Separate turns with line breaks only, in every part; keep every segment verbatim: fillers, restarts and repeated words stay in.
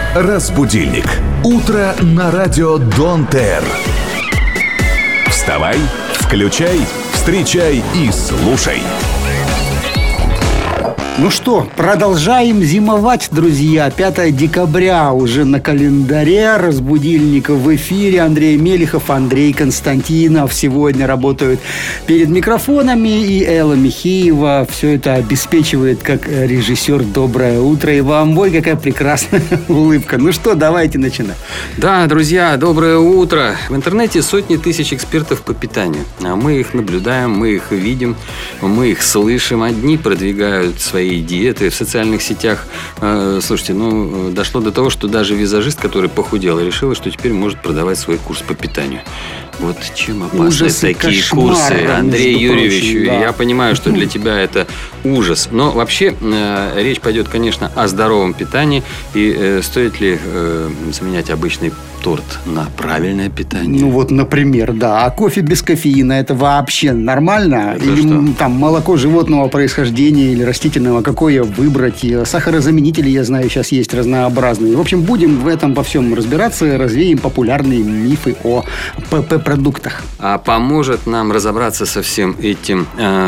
Разбудильник. Утро на радио Дон-Тер. Вставай, включай, встречай и слушай.
Ну что, продолжаем зимовать, друзья. пятое декабря уже на календаре. Разбудильник в эфире. Андрей Мелихов, Андрей Константинов сегодня работают перед микрофонами. И Элла Михеева все это обеспечивает как режиссер. Доброе утро и вам. Ой, какая прекрасная улыбка. Ну что, давайте начинать.
Да, друзья, доброе утро. В интернете сотни тысяч экспертов по питанию. А мы их наблюдаем, мы их видим, мы их слышим. Одни продвигают свои диеты в социальных сетях. Слушайте, ну, дошло до того, что даже визажист, который похудел, решила, что теперь может продавать свой курс по питанию. Вот чем опасны ужас такие курсы, Андрей Юрьевич. Прочим, да. Я понимаю, что для тебя это ужас. Но вообще э, речь пойдет, конечно, о здоровом питании. И э, стоит ли э, заменять обычный торт на правильное питание?
Ну вот, например, да. А кофе без кофеина – это вообще нормально?
Это
или
что?
Там молоко животного происхождения или растительного, какое выбрать? И сахарозаменители, я знаю, сейчас есть разнообразные. В общем, будем в этом во всем разбираться, развеем популярные мифы о ПП-продуктах.
А поможет нам разобраться со всем этим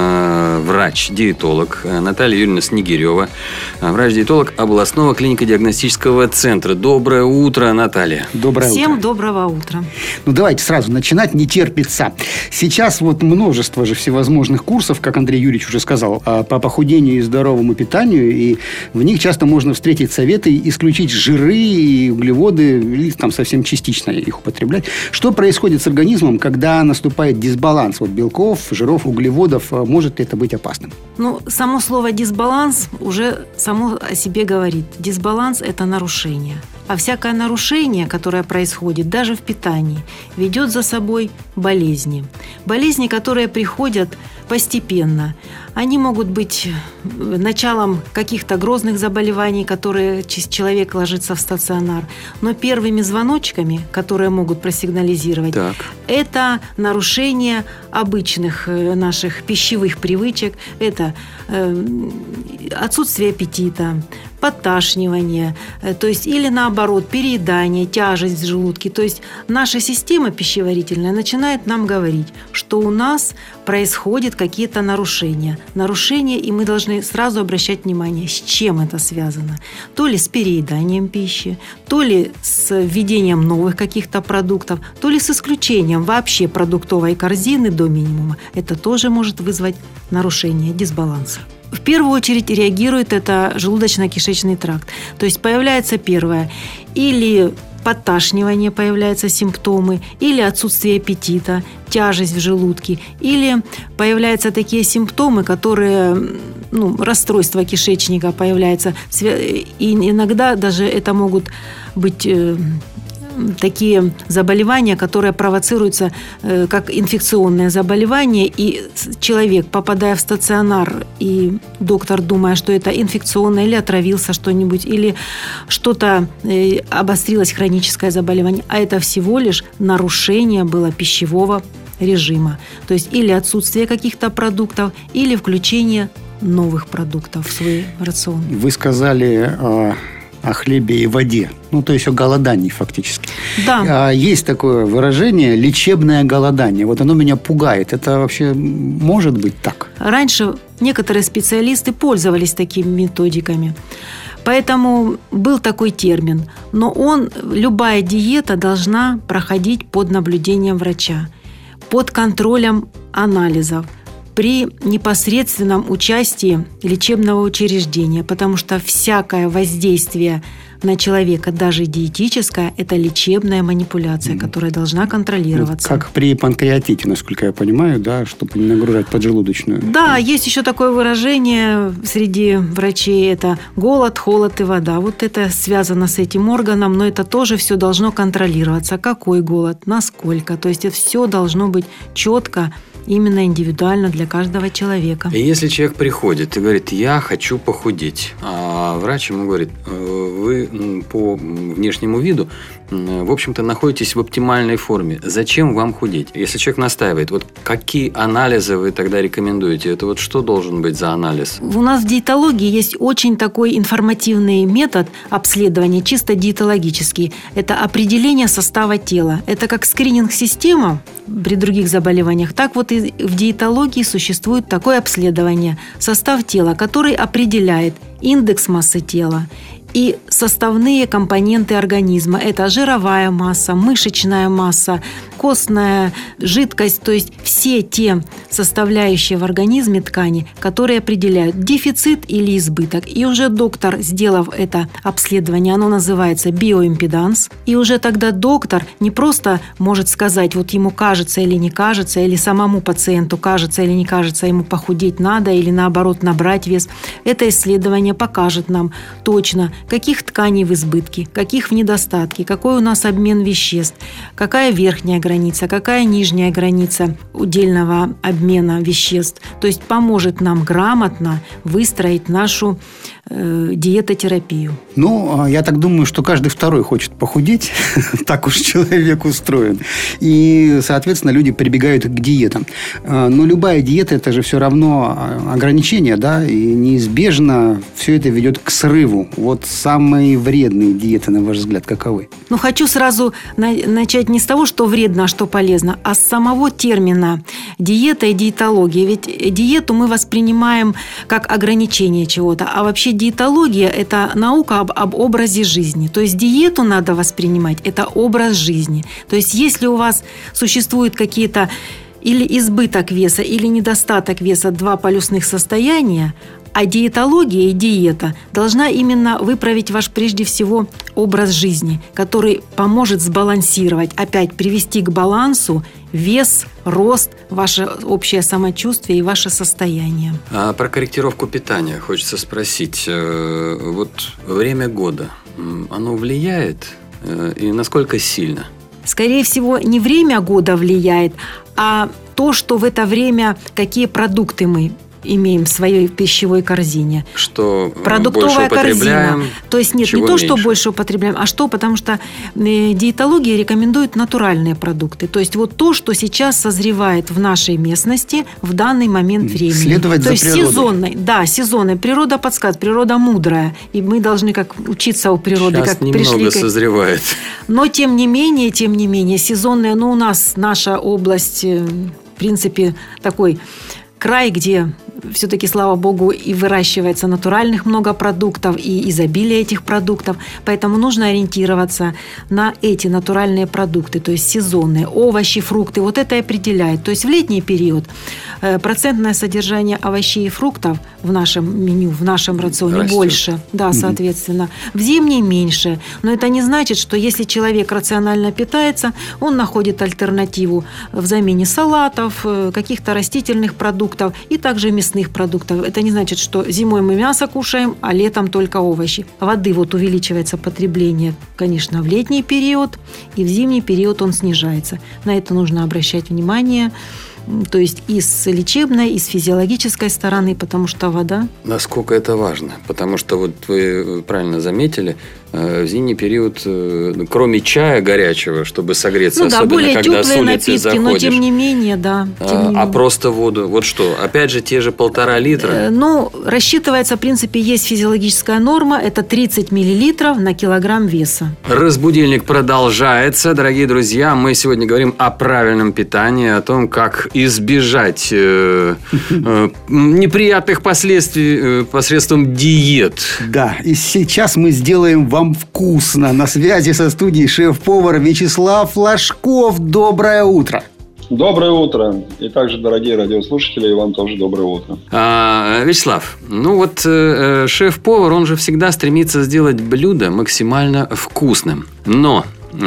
э, врач-диетолог Наталья Юрьевна Снегирева, врач-диетолог областного клинико-диагностического центра. Доброе утро, Наталья.
Доброе
Всем
утро.
доброго утра.
Ну, давайте сразу начинать, не терпится. Сейчас вот множество же всевозможных курсов, как Андрей Юрьевич уже сказал, по похудению и здоровому питанию, и в них часто можно встретить советы исключить жиры и углеводы, или там совсем частично их употреблять. Что происходит с организмом, когда наступает дисбаланс вот белков, жиров, углеводов? Может ли это быть опасным?
Ну, само слово «дисбаланс» уже само о себе говорит. Дисбаланс – это нарушение. А всякое нарушение, которое происходит даже в питании, ведет за собой болезни. Болезни, которые приходят постепенно. Они могут быть началом каких-то грозных заболеваний, которые человек ложится в стационар. Но первыми звоночками, которые могут просигнализировать,
Так.
это нарушение обычных наших пищевых привычек, это отсутствие аппетита, подташнивание, то есть или наоборот переедание, тяжесть в желудке. То есть наша система пищеварительная начинает нам говорить, что у нас происходят какие-то нарушения. Нарушения, и мы должны сразу обращать внимание, с чем это связано. То ли с перееданием пищи, то ли с введением новых каких-то продуктов, то ли с исключением вообще продуктовой корзины до минимума. Это тоже может вызвать нарушение дисбаланса. В первую очередь реагирует это желудочно-кишечный тракт. То есть появляется первое, или подташнивание, появляются симптомы, или отсутствие аппетита, тяжесть в желудке, или появляются такие симптомы, которые, ну, расстройство кишечника появляется. И иногда даже это могут быть такие заболевания, которые провоцируются э, как инфекционные заболевания, и человек, попадая в стационар, и доктор, думая, что это инфекционное, или отравился что-нибудь, или что-то э, обострилось, хроническое заболевание, а это всего лишь нарушение было пищевого режима. То есть или отсутствие каких-то продуктов, или включение новых продуктов в свой рацион.
Вы сказали э, о хлебе и воде. Ну, то есть о голодании фактически.
Да.
Есть такое выражение «лечебное голодание». Вот оно меня пугает. Это вообще может быть так?
Раньше некоторые специалисты пользовались такими методиками. Поэтому был такой термин. Но он, любая диета должна проходить под наблюдением врача, под контролем анализов, при непосредственном участии лечебного учреждения, потому что всякое воздействие на человека, даже диетическое, это лечебная манипуляция, которая должна контролироваться.
Вот как при панкреатите, насколько я понимаю, да, чтобы не нагружать поджелудочную.
Да, есть еще такое выражение среди врачей, это голод, холод и вода. Вот это связано с этим органом, но это тоже все должно контролироваться. Какой голод, насколько. То есть это все должно быть четко именно индивидуально для каждого человека.
И если человек приходит и говорит, я хочу похудеть, а врач ему говорит, вы по внешнему виду, в общем-то, находитесь в оптимальной форме. Зачем вам худеть? Если человек настаивает, вот какие анализы вы тогда рекомендуете? Это вот что должен быть за анализ?
У нас в диетологии есть очень такой информативный метод обследования, чисто диетологический. Это определение состава тела. Это как скрининг-система при других заболеваниях. Так вот и в диетологии существует такое обследование. Состав тела, который определяет индекс массы тела и составные компоненты организма. Это жировая масса, мышечная масса, костная жидкость, то есть все те составляющие в организме ткани, которые определяют дефицит или избыток. И уже доктор, сделав это обследование, оно называется биоимпеданс, и уже тогда доктор не просто может сказать, вот ему кажется или не кажется, или самому пациенту кажется или не кажется, ему похудеть надо или наоборот набрать вес. Это исследование покажет нам точно, каких тканей в избытке, каких в недостатке, какой у нас обмен веществ, какая верхняя граница, какая нижняя граница удельного обмена веществ. То есть поможет нам грамотно выстроить нашу э, диетотерапию.
Ну, я так думаю, что каждый второй хочет похудеть. Так уж человек устроен. И, соответственно, люди прибегают к диетам. Но любая диета – это же все равно ограничение, да, и неизбежно все это ведет к срыву. Вот самые вредные диеты, на ваш взгляд, каковы?
Ну, хочу сразу на- начать не с того, что вредно, а что полезно, а с самого термина диета и диетология. Ведь диету мы воспринимаем как ограничение чего-то, а вообще диетология – это наука об, об образе жизни. То есть диету надо воспринимать – это образ жизни. То есть если у вас существуют какие-то или избыток веса, или недостаток веса, два полюсных состояния, а диетология и диета должна именно выправить ваш, прежде всего, образ жизни, который поможет сбалансировать, опять привести к балансу вес, рост, ваше общее самочувствие и ваше состояние.
А про корректировку питания хочется спросить. Вот время года, оно влияет и насколько сильно?
Скорее всего, не время года влияет, а то, что в это время, какие продукты мы имеем в своей пищевой корзине.
Что
продуктовая
больше употребляем,
корзина. То есть нет, не то,
меньше.
Что больше употребляем, а что, потому что диетология рекомендует натуральные продукты. То есть вот то, что сейчас созревает в нашей местности в данный момент времени.
Следовать
то
за
есть
природой.
сезонной, да, сезонной. Природа подсказывает, природа мудрая, и мы должны как учиться у природы,
сейчас
как
немного
пришли. К...
созревает.
Но тем не менее, тем не менее, сезонная. Ну, у нас наша область, в принципе, такой край, где все-таки, слава богу, и выращивается натуральных много продуктов, и изобилие этих продуктов. Поэтому нужно ориентироваться на эти натуральные продукты, то есть сезонные, овощи, фрукты. Вот это и определяет. То есть в летний период процентное содержание овощей и фруктов в нашем меню, в нашем рационе
растет.
Больше. Да, соответственно. В зимний меньше. Но это не значит, что если человек рационально питается, он находит альтернативу в замене салатов, каких-то растительных продуктов и также мясных продуктов. Это не значит, что зимой мы мясо кушаем, а летом только овощи. Воды вот увеличивается потребление, конечно, в летний период, и в зимний период он снижается. На это нужно обращать внимание. То есть и с лечебной, и с физиологической стороны, потому что вода...
Насколько это важно? Потому что вот вы правильно заметили, в зимний период, кроме чая горячего, чтобы согреться,
ну, да,
особенно
более
когда с
теплые
улицы
напитки,
заходишь.
но тем не менее, да. Тем
А,
не менее.
а просто воду, вот что? Опять же, те же полтора литра?
Ну, рассчитывается, в принципе, есть физиологическая норма, это тридцать миллилитров на килограмм веса.
Разбудильник продолжается. Дорогие друзья, мы сегодня говорим о правильном питании, о том, как избежать э, э, неприятных последствий э, посредством диет.
Да, и сейчас мы сделаем вам вкусно. На связи со студией шеф-повар Вячеслав Ложков. Доброе утро.
Доброе утро. И также, дорогие радиослушатели, и вам тоже доброе утро.
А, Вячеслав, ну вот э, шеф-повар, он же всегда стремится сделать блюдо максимально вкусным. Но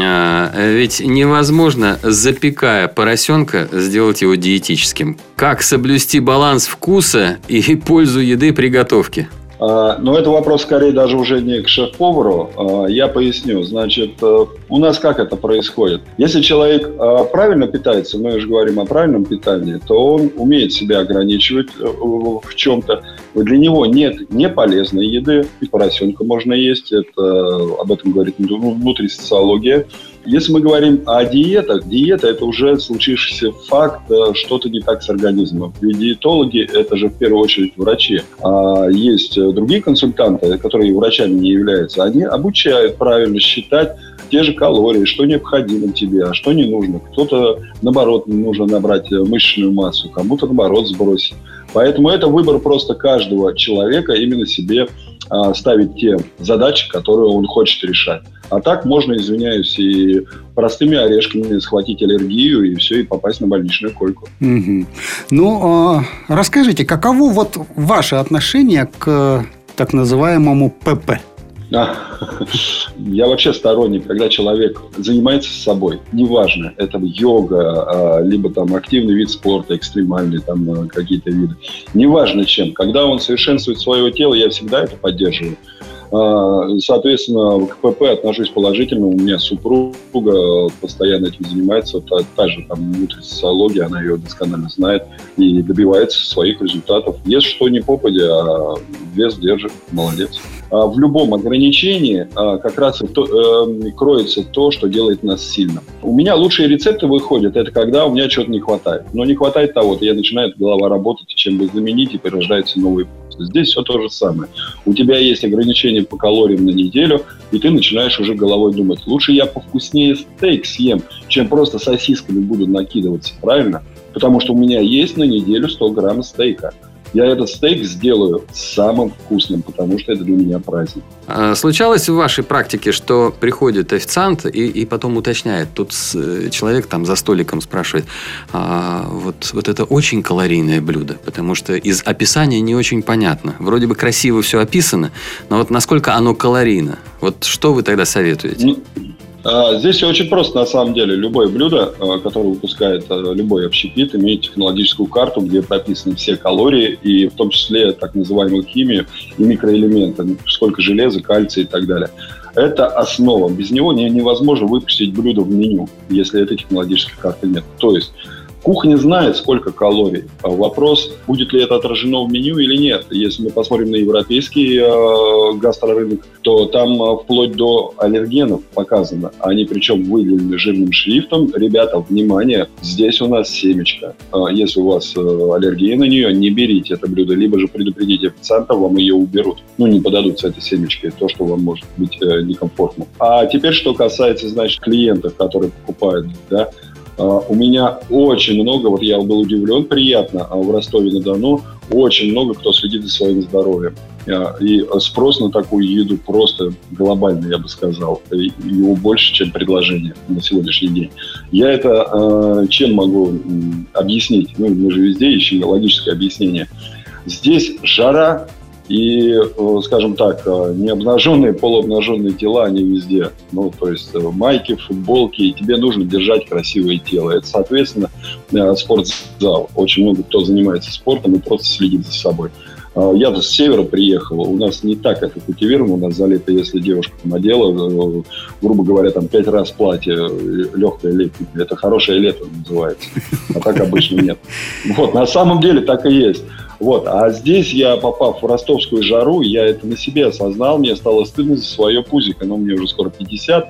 э, ведь невозможно, запекая поросенка, сделать его диетическим. Как соблюсти баланс вкуса и пользу еды при готовке?
Но это вопрос скорее даже уже не к шеф-повару. Я поясню. Значит, у нас как это происходит? Если человек правильно питается, мы же говорим о правильном питании, то он умеет себя ограничивать в чем-то. Для него нет неполезной еды, и поросенка можно есть. Это, об этом говорит нутрисоциология. Если мы говорим о диетах, диета – это уже случившийся факт, что-то не так с организмом. Ведь диетологи – это же в первую очередь врачи. А есть другие консультанты, которые врачами не являются. Они обучают правильно считать те же калории, что необходимо тебе, а что не нужно. Кто-то, наоборот, нужно набрать мышечную массу, кому-то, наоборот, сбросить. Поэтому это выбор просто каждого человека именно себе а, ставить те задачи, которые он хочет решать. А так можно, извиняюсь, и простыми орешками схватить аллергию и все, и попасть на больничную койку.
Угу. Ну, э, расскажите, каково вот ваше отношение к так называемому ПП?
Я вообще сторонник, когда человек занимается собой, неважно, это йога, либо там активный вид спорта, экстремальный, там какие-то виды, неважно чем, когда он совершенствует свое тело, я всегда это поддерживаю. Соответственно, к ПП отношусь положительно. У меня супруга постоянно этим занимается. Та, та же там нутрисоциология, она ее досконально знает и добивается своих результатов. Ест что ни попадя, а вес держит. Молодец. А в любом ограничении а, как раз и то, э, кроется то, что делает нас сильным. У меня лучшие рецепты выходят, это когда у меня чего-то не хватает. Но не хватает того-то, я начинает голова работать, чем бы заменить, и перерождаются новые. Здесь все то же самое. У тебя есть ограничения по калориям на неделю, и ты начинаешь уже головой думать, лучше я повкуснее стейк съем, чем просто сосисками буду накидываться, правильно? Потому что у меня есть на неделю сто грамм стейка. Я этот стейк сделаю самым вкусным, потому что это для меня праздник.
А случалось в вашей практике, что приходит официант и, и потом уточняет, тут человек там за столиком спрашивает, а, вот, вот это очень калорийное блюдо, потому что из описания не очень понятно. Вроде бы красиво все описано, но вот насколько оно калорийно? Вот что вы тогда советуете?
Ну, здесь все очень просто, на самом деле. Любое блюдо, которое выпускает любой общепит, имеет технологическую карту, где прописаны все калории, и в том числе так называемую химию и микроэлементы, сколько железа, кальция и так далее. Это основа. Без него невозможно выпустить блюдо в меню, если этой технологической карты нет. То есть кухня знает, сколько калорий. Вопрос, будет ли это отражено в меню или нет. Если мы посмотрим на европейский э, гастрорынок, то там э, вплоть до аллергенов показано. Они причем выделены жирным шрифтом. Ребята, внимание, здесь у нас семечка. Э, если у вас э, аллергия на нее, не берите это блюдо. Либо же предупредите официанта, вам ее уберут. Ну, не подадут с этой семечкой, то, что вам может быть э, некомфортно. А теперь, что касается, значит, клиентов, которые покупают, да, Uh, у меня очень много, вот я был удивлен, приятно, uh, в Ростове-на-Дону очень много кто следит за своим здоровьем. Uh, и спрос на такую еду просто глобальный, я бы сказал. И его больше, чем предложение на сегодняшний день. Я это uh, чем могу um, объяснить? Ну, мы же везде ищем логическое объяснение. Здесь жара. И, скажем так, необнаженные, полуобнаженные тела, они везде. Ну, то есть майки, футболки, и тебе нужно держать красивое тело. Это, соответственно, спортзал. Очень много кто занимается спортом и просто следит за собой. Я с севера приехал, у нас не так это культивировано, у нас за лето, если девушка надела, грубо говоря, там пять раз платье легкое летнее, это хорошее лето называется, а так обычно нет. Вот, на самом деле так и есть. Вот. А здесь я, попав в ростовскую жару, я это на себе осознал, мне стало стыдно за свое пузико, но мне уже скоро пятьдесят,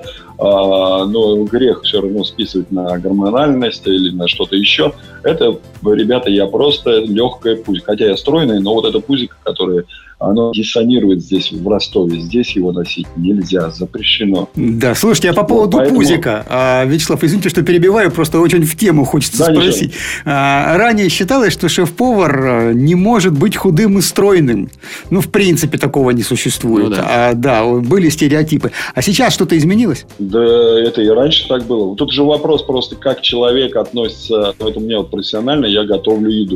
а, но грех все равно списывать на гормональность или на что-то еще. Это, ребята, я просто легкое пузико, хотя я стройный, но вот это пузико, которое оно диссонирует здесь, в Ростове, здесь его носить нельзя, запрещено.
Да, слушайте, а по поводу Поэтому... пузика, а, Вячеслав, извините, что перебиваю, просто очень в тему хочется да, спросить. А, ранее считалось, что шеф-повар не может быть худым и стройным. Ну, в принципе, такого не существует. Ну, да. А, да, были стереотипы. А сейчас что-то изменилось?
Да, это и раньше так было. Тут же вопрос просто, как человек относится, это у меня вот профессионально, я готовлю еду.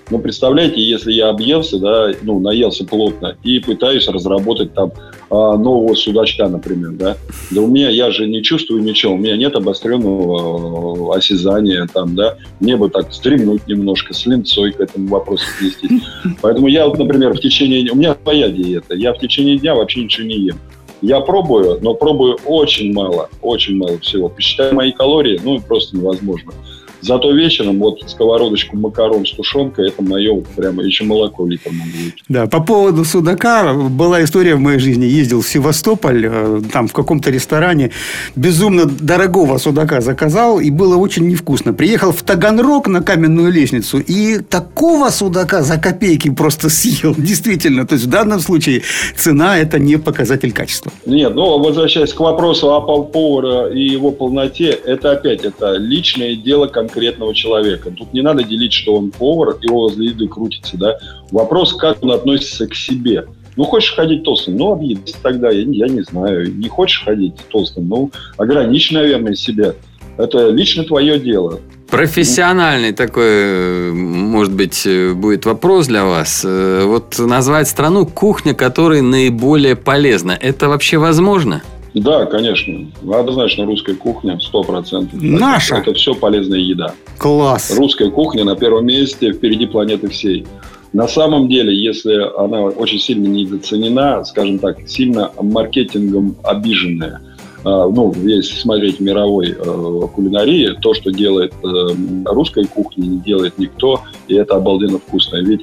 Ну, представляете, если я объелся, да, ну, наелся плотно и пытаюсь разработать там нового судачка, например, да, да у меня, я же не чувствую ничего, у меня нет обостренного осязания, там, да, мне бы так стремнуть немножко, с линцой к этому вопросу отнестись. Поэтому я, вот, например, в течение, у меня своя диета, я в течение дня вообще ничего не ем. Я пробую, но пробую очень мало, очень мало всего. Посчитать мои калории, ну, просто невозможно. Зато вечером вот сковородочку макарон с тушенкой, это мое прямо, еще молоко литр могу выпить.
Да, по поводу судака, была история в моей жизни. Ездил в Севастополь, там в каком-то ресторане безумно дорогого судака заказал, и было очень невкусно. Приехал в Таганрог на Каменную Лестницу, и такого судака за копейки просто съел. Действительно, то есть в данном случае цена – это не показатель качества.
Нет, ну, возвращаясь к вопросу о повара и его полноте, это опять, это личное дело конкретного конкретного человека. Тут не надо делить, что он повар, и он возле еды крутится, да. Вопрос, как он относится к себе. Ну, хочешь ходить толстым, ну, объедись тогда, я, я не знаю. Не хочешь ходить толстым, ну, ограничь, наверное, себя. Это лично твое дело.
Профессиональный такой, может быть, будет вопрос для вас. Вот назвать страну, кухня которой наиболее полезна, это вообще возможно?
Да, конечно. Однозначно русская кухня, сто процентов.
Наша?
Это все полезная еда.
Класс.
Русская кухня на первом месте, впереди планеты всей. На самом деле, если она очень сильно недооценена, скажем так, сильно маркетингом обиженная, ну, если смотреть мировой э, кулинарии, то, что делает э, русская кухня, не делает никто, и это обалденно вкусно. Ведь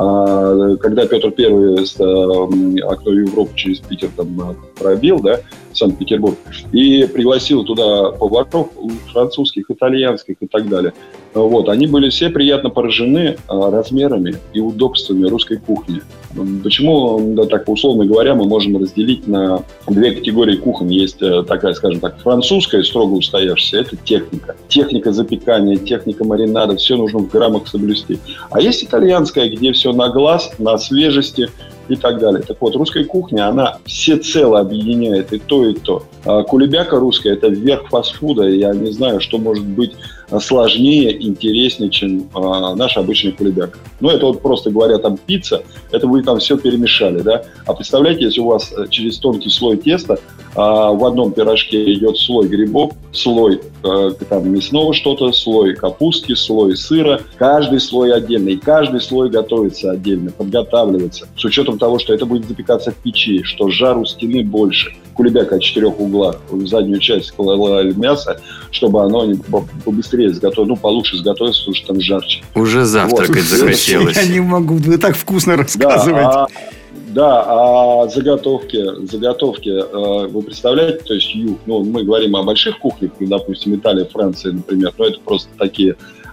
э, когда Петр Первый с э, окно Европы через Питер там пробил, да, Санкт-Петербург, и пригласил туда поваров французских, итальянских и так далее. Вот, они были все приятно поражены а, размерами и удобствами русской кухни. Почему, да, так условно говоря, мы можем разделить на две категории кухонь. Есть такая, скажем так, французская, строго устоявшаяся, это техника. Техника запекания, техника маринада, все нужно в граммах соблюсти. А есть итальянская, где все на глаз, на свежести и так далее. Так вот, русская кухня, она всецело объединяет и то, и то. А кулебяка русская – это верх фастфуда. Я не знаю, что может быть сложнее, интереснее, чем а, наш обычный кулебяка. Ну, это вот просто говоря, там пицца, это вы там все перемешали, да? А представляете, если у вас через тонкий слой теста а, в одном пирожке идет слой грибов, слой а, там мясного что-то, слой капустки, слой сыра, каждый слой отдельно, и каждый слой готовится отдельно, подготавливается, с учетом того, что это будет запекаться в печи, что жар у стены больше. Кулебяка от четырех углах в заднюю часть клали мясо, чтобы оно побыстрее сготовилось, ну, получше сготовилось, потому что там жарче.
Уже завтракать вот захотелось.
Я не могу, вы так вкусно рассказываете.
Да, а, да, а заготовки, заготовки, э, вы представляете, то есть юг, ну, мы говорим о больших кухнях, допустим, Италия, Франция, например, но это просто такие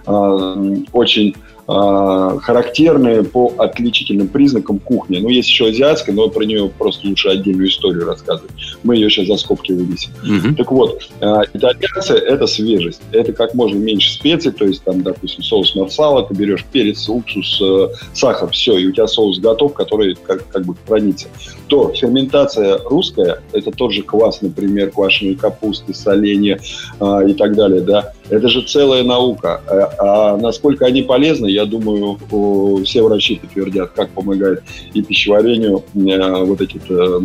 э, очень характерные по отличительным признакам кухни. Ну, есть еще азиатская, но про нее просто лучше отдельную историю рассказывать. Мы ее сейчас за скобки вывесим. Uh-huh. Так вот, итальянцы – это свежесть. Это как можно меньше специй, то есть, там, допустим, соус марсала, ты берешь перец, уксус, сахар, все, и у тебя соус готов, который как, как бы хранится. То ферментация русская – это тот же квас, например, квашеной капусты, соленья э, и так далее, да. Это же целая наука. А, а насколько они полезны, я думаю, все врачи подтвердят, как помогает и пищеварению э, вот эти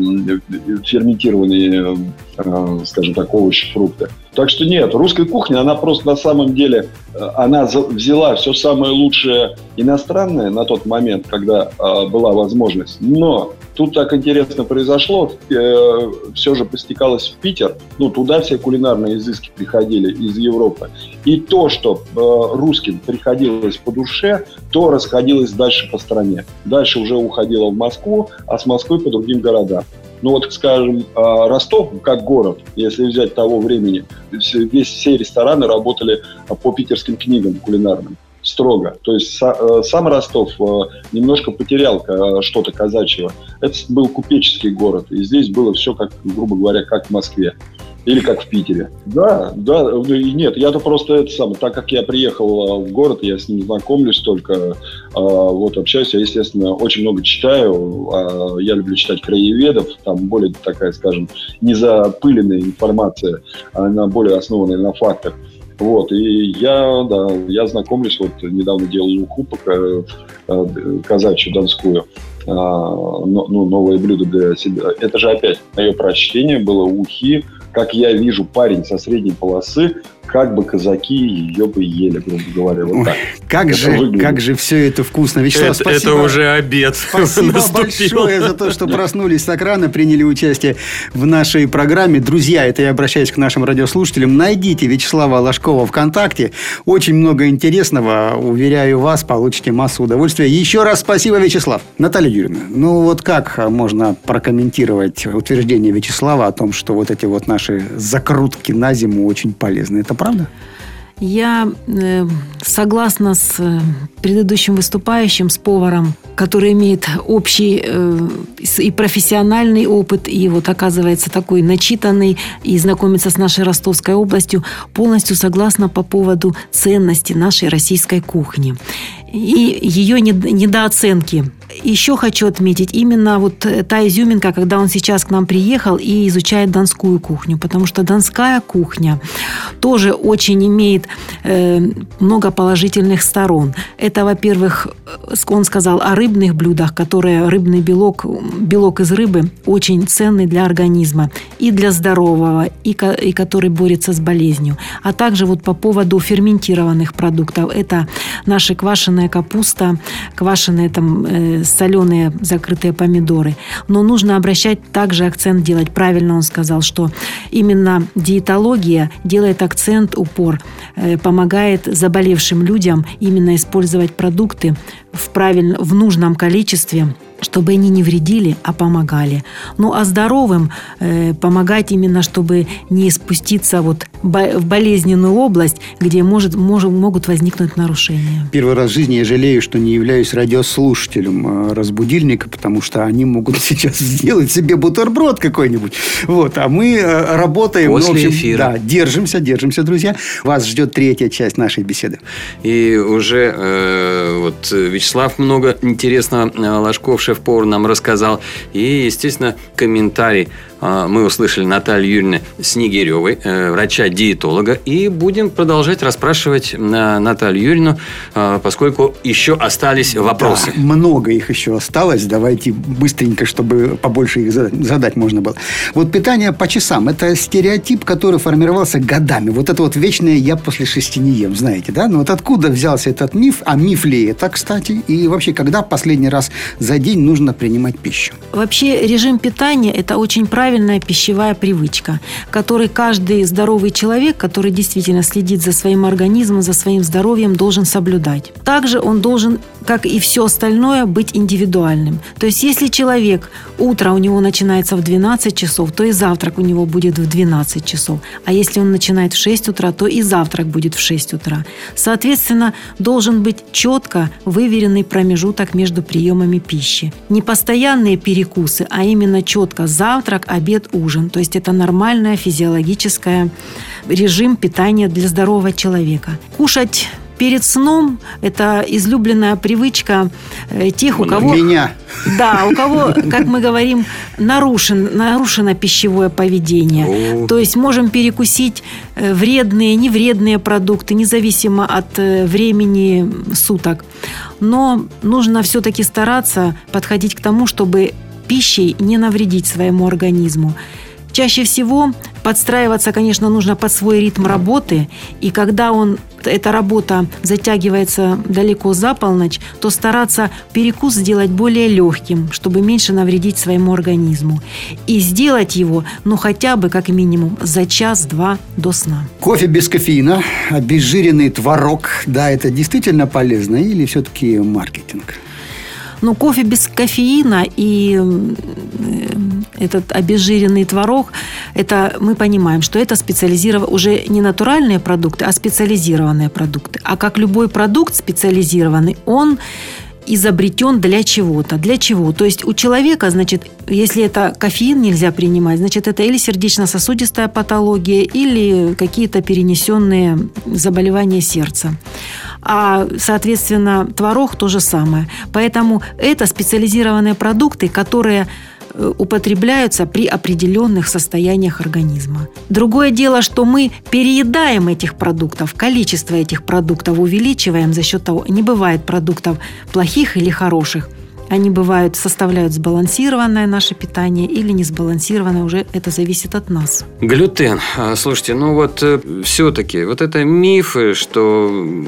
э, ферментированные, э, скажем так, овощи, фрукты. Так что нет, русская кухня, она просто на самом деле, она взяла все самое лучшее иностранное на тот момент, когда э, была возможность. Но тут так интересно произошло, э, все же постекалось в Питер, ну, туда все кулинарные изыски приходили из Европы. И то, что э, русским приходилось по душе, то расходилось дальше по стране. Дальше уже уходило в Москву, а с Москвы по другим городам. Ну вот, скажем, Ростов как город, если взять того времени, весь, все рестораны работали по питерским книгам кулинарным, строго. То есть сам Ростов немножко потерял что-то казачьего. Это был купеческий город, и здесь было все, как, грубо говоря, как в Москве. Или как в Питере. Да, да, нет, я-то просто это самое, так как я приехал в город, я с ним знакомлюсь только, вот общаюсь, я, естественно, очень много читаю, я люблю читать краеведов, там более такая, скажем, незапыленная информация, она более основанная на фактах. Вот, и я, да, я знакомлюсь, вот недавно делал уху казачью донскую, ну, новое блюдо для себя. Это же опять мое прочтение было ухи, как я вижу, парень со средней полосы, как бы казаки ее бы ели, грубо говоря. Вот так.
Как, же, как же все это вкусно. Вячеслав,
это,
спасибо.
Это уже обед.
Спасибо большое за то, что проснулись с экрана, приняли участие в нашей программе. Друзья, это я обращаюсь к нашим радиослушателям. Найдите Вячеслава Ложкова ВКонтакте. Очень много интересного. Уверяю вас, получите массу удовольствия. Еще раз спасибо, Вячеслав. Наталья Юрьевна, ну вот как можно прокомментировать утверждение Вячеслава о том, что вот эти вот наши закрутки на зиму очень полезны? Это правда?
Я э, согласна с э, предыдущим выступающим, с поваром, который имеет общий э, и профессиональный опыт, и вот оказывается такой начитанный, и знакомится с нашей Ростовской областью. Полностью согласна по поводу ценности нашей российской кухни и ее недооценки. Еще хочу отметить именно вот та изюминка, когда он сейчас к нам приехал и изучает донскую кухню, потому что донская кухня тоже очень имеет э, много положительных сторон. Это, во-первых, он сказал о рыбных блюдах, которые рыбный белок, белок из рыбы очень ценный для организма и для здорового, и, и который борется с болезнью. А также вот по поводу ферментированных продуктов. Это наша квашеная капуста, квашеные там э, соленые закрытые помидоры. Но нужно обращать также акцент делать. Правильно он сказал, что именно диетология делает акцент, упор, э, помогает заболевшим людям именно использовать продукты в, правильно, в нужном количестве, чтобы они не вредили, а помогали. Ну, а здоровым э, помогать именно, чтобы не спуститься вот в болезненную область, где может, может, могут возникнуть нарушения.
Первый раз в жизни я жалею, что не являюсь радиослушателем разбудильника, потому что они могут сейчас сделать себе бутерброд какой-нибудь. Вот, а мы работаем.
После
ну, в общем,
эфира.
Да, держимся, держимся, друзья. Вас ждет третья часть нашей беседы.
И уже э, вот Вячеслав много интересного, Ложков, шеф-повар, нам рассказал. И, естественно, комментарий мы услышали Наталью Юрьевну Снегиревой, врача-диетолога. И будем продолжать расспрашивать Наталью Юрьевну, поскольку еще остались вопросы.
Да, много их еще осталось. Давайте быстренько, чтобы побольше их задать, задать можно было. Вот питание по часам – это стереотип, который формировался годами. Вот это вот вечное «я после шести не ем», знаете, да? Но вот откуда взялся этот миф? А миф ли это, кстати? И вообще, когда последний раз за день нужно принимать пищу?
Вообще, режим питания – это очень правильно. Правильная пищевая привычка, которой каждый здоровый человек, который действительно следит за своим организмом, за своим здоровьем, должен соблюдать. Также он должен, как и все остальное, быть индивидуальным. То есть, если человек, утро у него начинается в двенадцать часов, то и завтрак у него будет в двенадцать часов. А если он начинает в шесть утра, то и завтрак будет в шесть утра. Соответственно, должен быть четко выверенный промежуток между приемами пищи. Не постоянные перекусы, а именно четко завтрак, обед, ужин. То есть это нормальный физиологический режим питания для здорового человека. Кушать перед сном – это излюбленная привычка тех, у кого…
Меня.
Да, у кого, как мы говорим, нарушен, нарушено пищевое поведение. О. То есть можем перекусить вредные, невредные продукты, независимо от времени суток. Но нужно все-таки стараться подходить к тому, чтобы пищей не навредить своему организму. Чаще всего подстраиваться, конечно, нужно под свой ритм работы. И когда он, эта работа затягивается далеко за полночь, то стараться перекус сделать более легким, чтобы меньше навредить своему организму. И сделать его, ну, хотя бы, как минимум, за час-два до сна.
Кофе без кофеина, обезжиренный творог. Да, это действительно полезно или все-таки маркетинг?
Но кофе без кофеина и этот обезжиренный творог, это мы понимаем, что это специализированные, уже не натуральные продукты, а специализированные продукты. А как любой продукт специализированный, он изобретен для чего-то. Для чего? То есть у человека, значит, если это кофеин нельзя принимать, значит, это или сердечно-сосудистая патология, или какие-то перенесенные заболевания сердца. А, соответственно, творог то же самое. Поэтому это специализированные продукты, которые употребляются при определенных состояниях организма. Другое дело, что мы переедаем этих продуктов, количество этих продуктов увеличиваем за счет того, не бывает продуктов плохих или хороших. Они бывают, составляют сбалансированное наше питание или несбалансированное, уже это зависит от нас.
Глютен. Слушайте, ну вот все-таки вот это мифы, что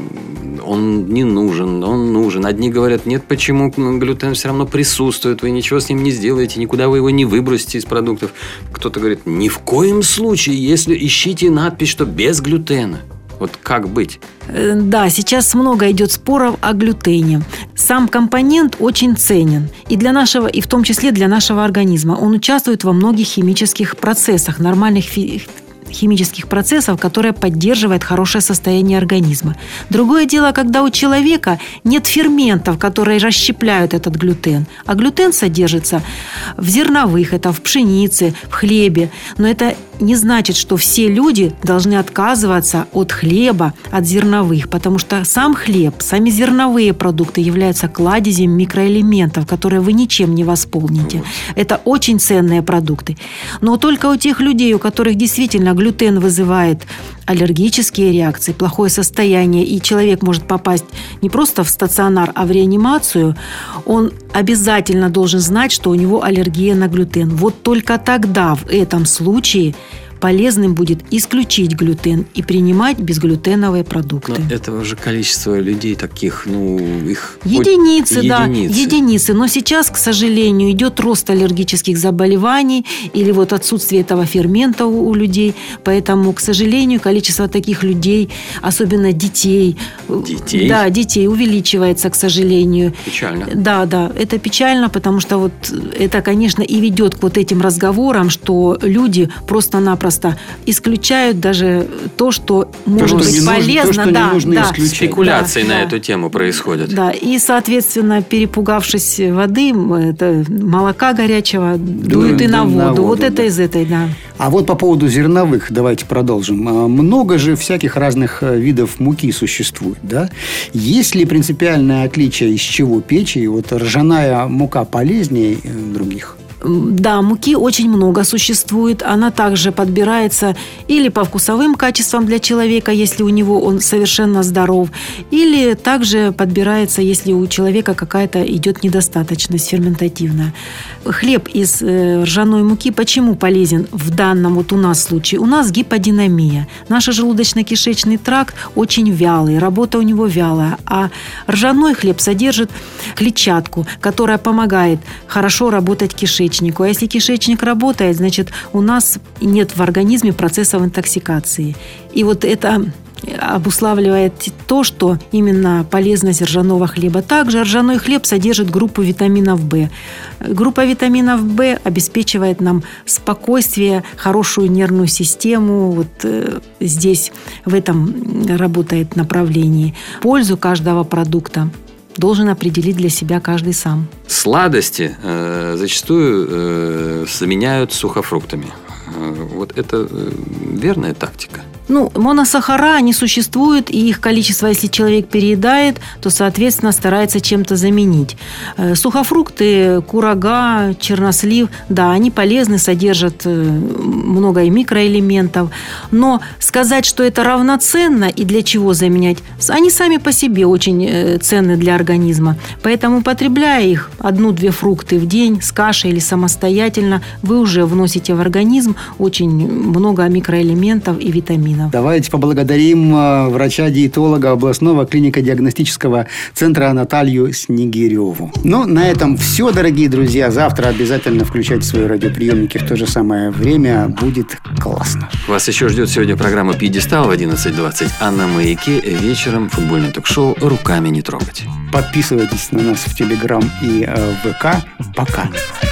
он не нужен, он нужен. Одни говорят, нет, почему глютен все равно присутствует, вы ничего с ним не сделаете, никуда вы его не выбросите из продуктов. Кто-то говорит, ни в коем случае, если ищите надпись, что без глютена. Вот как быть?
Да, сейчас много идет споров о глютене. Сам компонент очень ценен. И для нашего, и в том числе для нашего организма. Он участвует во многих химических процессах, нормальных фи- химических процессов, которые поддерживают хорошее состояние организма. Другое дело, когда у человека нет ферментов, которые расщепляют этот глютен. А глютен содержится в зерновых, это в пшенице, в хлебе. Но это не значит, что все люди должны отказываться от хлеба, от зерновых, потому что сам хлеб, сами зерновые продукты являются кладезем микроэлементов, которые вы ничем не восполните. Это очень ценные продукты. Но только у тех людей, у которых действительно глютен вызывает аллергические реакции, плохое состояние, и человек может попасть не просто в стационар, а в реанимацию, он обязательно должен знать, что у него аллергия на глютен. Вот только тогда, в этом случае, полезным будет исключить глютен и принимать безглютеновые продукты.
Но этого же количество людей таких, ну, их...
Единицы,
вот,
да,
единицы.
единицы. Но сейчас, к сожалению, идет рост аллергических заболеваний или вот отсутствие этого фермента у, у людей. Поэтому, к сожалению, количество таких людей, особенно детей...
Детей?
Да, детей увеличивается, к сожалению.
Печально.
Да, да, это печально, потому что вот это, конечно, и ведет к вот этим разговорам, что люди просто-напросто исключают даже то, что может
то,
быть
что
полезно.
То, что
да,
не нужно
да,
исключать.
Спекуляции
да,
на
да.
эту тему происходят.
Да, и, соответственно, перепугавшись воды, это, молока горячего, дуют и на воду.
на воду.
Вот это
да.
из этой, да.
А вот по поводу зерновых, давайте продолжим. Много же всяких разных видов муки существует, да? Есть ли принципиальное отличие, из чего печь? И вот ржаная мука полезнее других?
Да, муки очень много существует. Она также подбирается или по вкусовым качествам для человека, если у него он совершенно здоров, или также подбирается, если у человека какая-то идет недостаточность ферментативная. Хлеб из э, ржаной муки почему полезен в данном вот у нас случае? У нас гиподинамия. Наш желудочно-кишечный тракт очень вялый, работа у него вялая, а ржаной хлеб содержит клетчатку, которая помогает хорошо работать кишечнику. А если кишечник работает, значит, у нас нет в организме процессов интоксикации. И вот это обуславливает то, что именно полезность ржаного хлеба. Также ржаной хлеб содержит группу витаминов В. Группа витаминов В обеспечивает нам спокойствие, хорошую нервную систему. Вот э, здесь в этом работает направлении. Пользу каждого продукта должен определить для себя каждый сам.
Сладости э, зачастую э, заменяют сухофруктами. Э, вот это э, верная тактика?
Ну, моносахара, они существуют, и их количество, если человек переедает, то, соответственно, старается чем-то заменить. Сухофрукты, курага, чернослив, да, они полезны, содержат много и микроэлементов. Но сказать, что это равноценно и для чего заменять, они сами по себе очень ценны для организма. Поэтому, употребляя их, одну-две фрукты в день с кашей или самостоятельно, вы уже вносите в организм очень много микроэлементов и витаминов.
Давайте поблагодарим врача-диетолога областного клинико-диагностического центра Наталью Снегиреву. Ну, на этом все, дорогие друзья. Завтра обязательно включайте свои радиоприемники в то же самое время. Будет классно.
Вас еще ждет сегодня программа «Пьедестал» в одиннадцать двадцать, а на «Маяке» вечером футбольное ток-шоу «Руками не трогать».
Подписывайтесь на нас в Телеграм и ВК. Пока.